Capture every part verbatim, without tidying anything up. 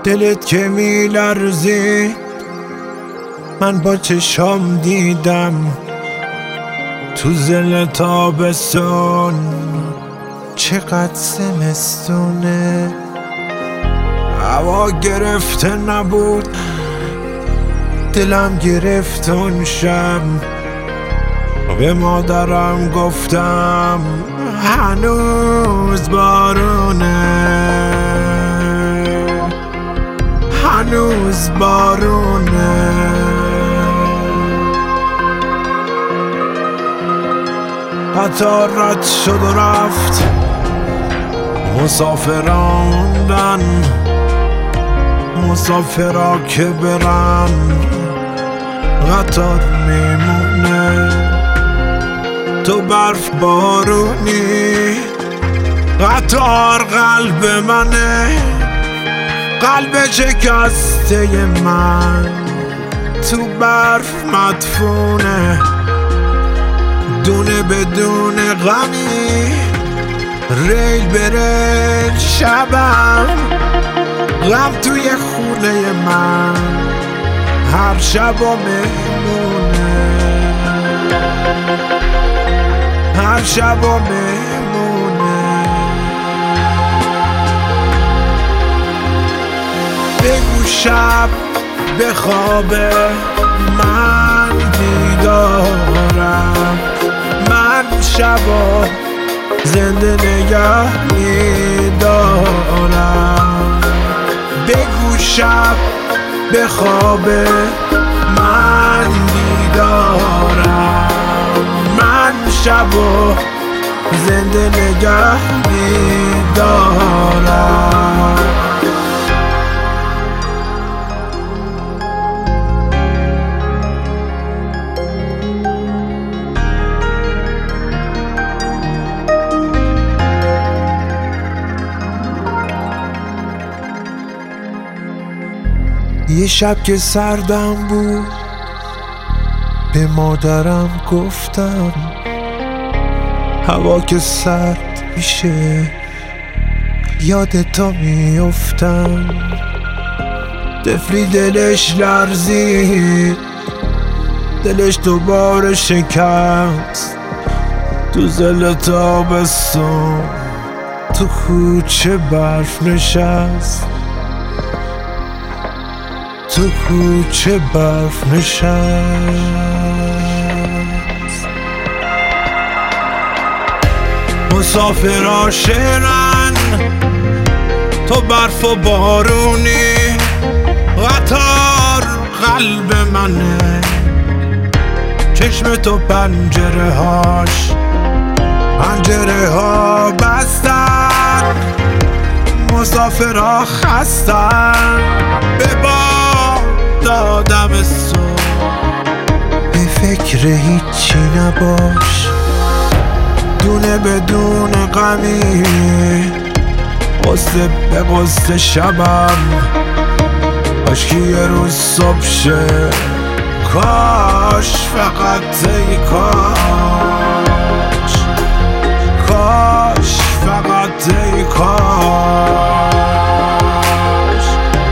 دلت که میلرزید من با چشام دیدم تو زل تابستون چقدر زمستونه. هوا گرفته نبود دلم گرفت اون شب، به مادرم گفتم هنوز بارونه، هنوز بارونه. قطار رد شد و رفت، مسافراندن مسافرا که برن قطار میمونه. تو برف بارونی قطار قلب منه، قلب شکسته من تو برف مدفونه. دونه بدون غمی ریل به ریل شبم، غم توی خونه من هر شب و مهمونه، هر شب و مهمونه. بگو شب به خواب من بیدارم، من شبا زنده نگه میدارم. بگو شب به خواب من بیدارم، من شبا زنده نگه میدارم. یه شب که سردم بود به مادرم گفتم هوا که سرد میشه یاد تو میافتم. طفلی دلش لرزید، دلش دوباره شکست تو زل تابستون تو کوچه برف نشست، تو کوچه برف نشست. مسافرها شعرن تو برف و بارونی، قطار قلب منه چشم تو پنجره هاش پنجره ها بستن. مسافرها خستن به دادم صبح، به فکر هیچی نباش دونه بدون غمی، قصه به قصه شبم کاش که یه روز صبح شه، کاش فقط ای کاش، کاش فقط ای کاش.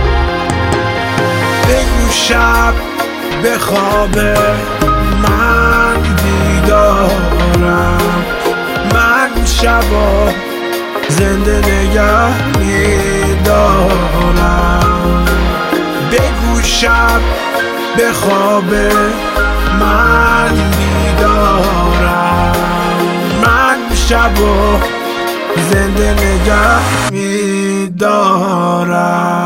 بگو شب به خواب من بیدارم، من شبا زنده نگه میدارم. بگو شب به خواب من بیدارم، من شبا زنده نگه میدارم.